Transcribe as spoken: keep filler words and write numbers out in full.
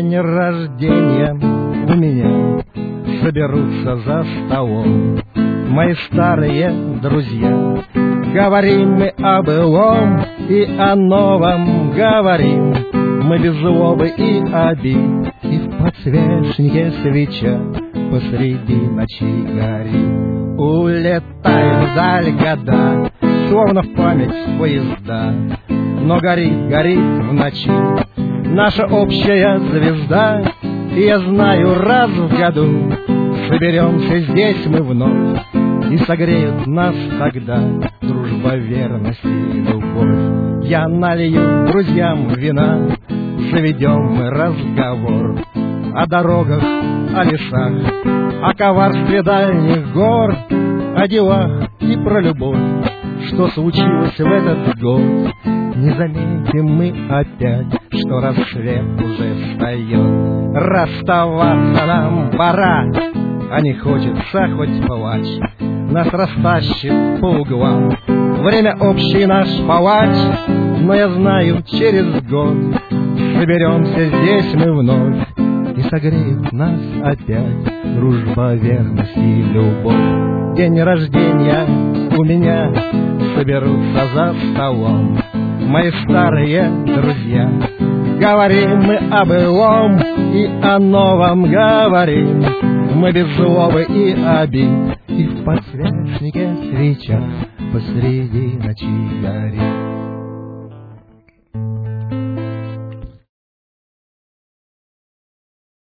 день рождения у меня соберутся за столом мои старые друзья. Говорим мы о былом и о новом говорим, мы без злобы и обид, и в подсвечнике свеча посреди ночи горит. Улетаем вдаль года, словно в память поезда, но горит, горит в ночи наша общая звезда. И я знаю, раз в году соберемся здесь мы вновь, и согреют нас тогда дружба, верность и любовь. Я налью друзьям вина, заведем мы разговор о дорогах, о лесах, о коварстве дальних гор, о делах и про любовь, что случилось в этот год. Не заметим мы опять, что рассвет уже встает. Расставаться нам пора, а не хочется хоть плачь, нас растащит по углам время общий наш палач. Но я знаю, через год соберемся здесь мы вновь, и согреет нас опять дружба, верность и любовь. День рождения у меня соберутся за столом мои старые друзья. Говорим мы о былом и о новом говорим, мы без злобы и обид, и в подсвечнике свеча посреди ночи горит.